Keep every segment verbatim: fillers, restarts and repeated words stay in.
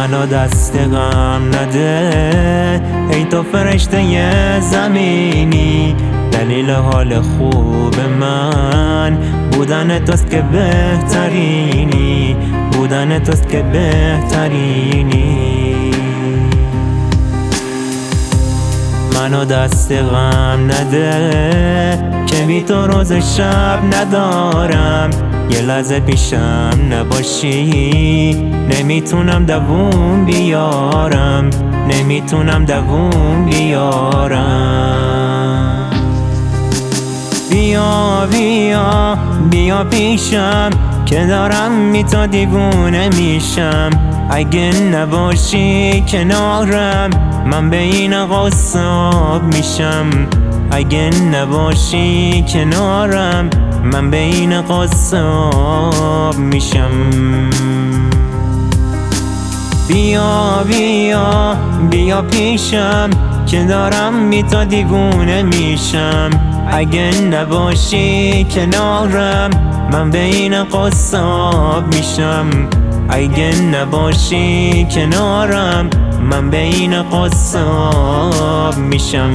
منو دست غم نده ای تو فرشته زمینی، دلیل حال خوب من بودن توست که بهترینی، بودن توست که بهترینی. منو دست غم نده که بی تو روز شب ندارم، یه لحظه پیشم نباشی نمیتونم دووم بیارم، نمیتونم دووم بیارم. بیا بیا بیا پیشم که دارم می تو دیوونه میشم، اگه نباشی کنارم من به این قصاب میشم، اگه نباشی کنارم من به این قصاب میشم. بیا بیا بیا پیشم که دارم می تو دیوونه میشم، اگه نباشی کنارم من به این قصاب میشم، اگه نباشی کنارم من به این قصاب میشم.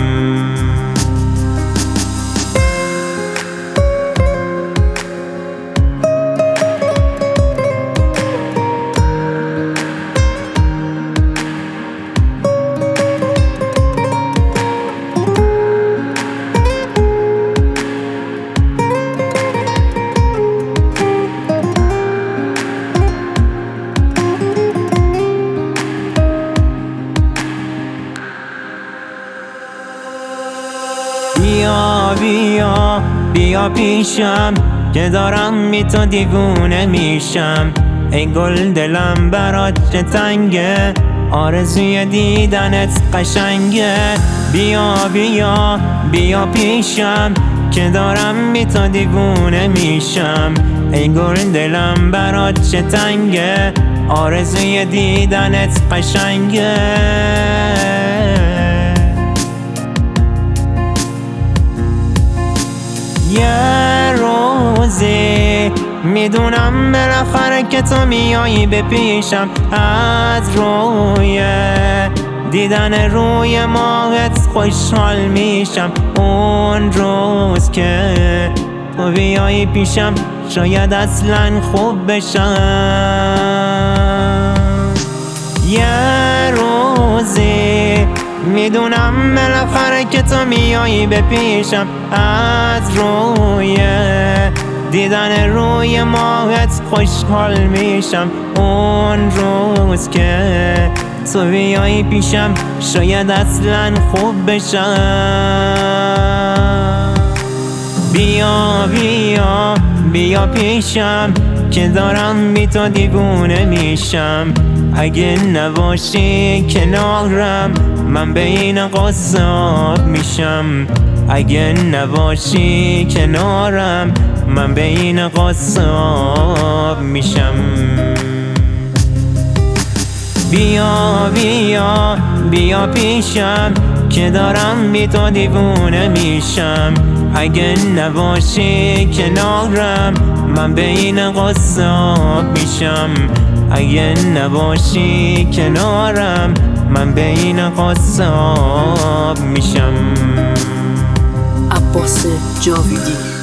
بیا بیا بیا پیشم که دارم می تو دیوونه میشم، ای گل دلم برات چه تنگه آرزوی دیدنت قشنگه. بیا بیا بیا پیشم که دارم می تو دیوونه میشم، ای گل دلم برات چه تنگه آرزوی دیدنت قشنگه. یه روزی میدونم بالاخره که تو میایی به پیشم، از روی دیدن روی ماهت خوشحال میشم، اون روز که تو بیایی پیشم شاید اصلا خوب بشم. یه روزی میدونم بالاخره که تو میایی به پیشم، از روی دیدن روی ماهت خوشحال میشم، اون روز که تو بیایی پیشم شاید اصلا خوب بشم. بیا بیا بیا پیشم که دارم بی تو دیوونه میشم، اگه نباشی کنارم من به این قصاب میشم، اگه نباشی کنارم من به این قصاب میشم. بیا بیا بیا پیشم که دارم بی تو دیوونه میشم، اگه نباشی کنارم من به این قصاب میشم، اگه نباشی کنارم من به این قصاب میشم. عباس جاویدی.